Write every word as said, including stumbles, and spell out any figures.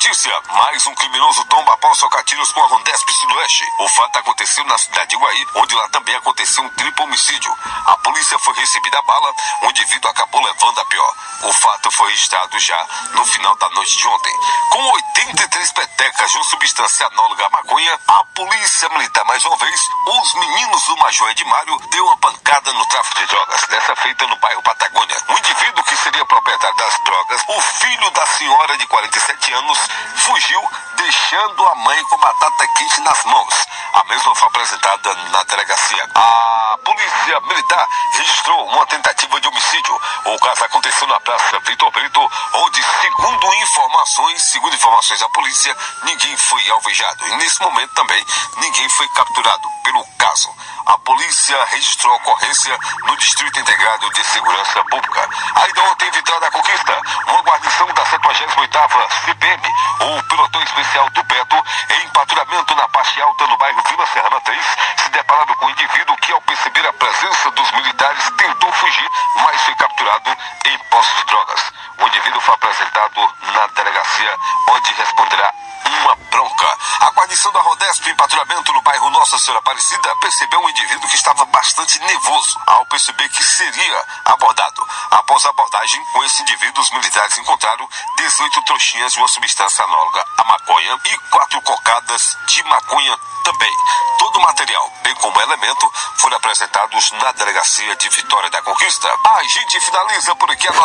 notícia, mais um criminoso tomba após trocar tiros com a Rondesp Sudoeste. O fato aconteceu na cidade de Iguaí, onde lá também aconteceu um triplo homicídio. A polícia foi recebida a bala, o indivíduo acabou levando a pior. O fato foi registrado já no final da noite de ontem. Com oitenta e três petecas de uma substância análoga à maconha, a polícia militar, mais uma vez, os meninos do Major Edmário deu uma pancada no tráfico de drogas, dessa feita no bairro Patagônia. O indivíduo que seria proprietário das drogas, o filho da senhora de quarenta e sete anos, fugiu, deixando a mãe com batata quente nas mãos. A mesma foi apresentada na delegacia. A polícia militar registrou uma tentativa de homicídio. O caso aconteceu na Praça Vitor Brito, onde, segundo informações, segundo informações da polícia, ninguém foi alvejado. E nesse momento também, ninguém foi capturado pelo caso. A polícia registrou a ocorrência no Distrito Integrado de Segurança Pública. Ainda ontem, em Vitória da Conquista, uma guarnição da setenta e oitava C P M, o Pelotão Especial do Beto, em patrulhamento na parte alta no bairro Vila Serrana três, se depararam com um indivíduo que, ao perceber a presença dos militares, tentou fugir, mas foi capturado em posse de drogas. O indivíduo foi apresentado na delegacia, onde responderá uma bronca. A guarnição da Rodesp, em patrulhamento no bairro Nossa Senhora Aparecida, percebeu um indivíduo que estava bastante nervoso ao perceber que seria abordado. Após a abordagem com esse indivíduo, os militares encontraram dezoito trouxinhas de uma substância análoga à maconha e quatro cocadas de maconha também. Todo o material, bem como elemento, foram apresentados na delegacia de Vitória da Conquista. A gente finaliza por aqui a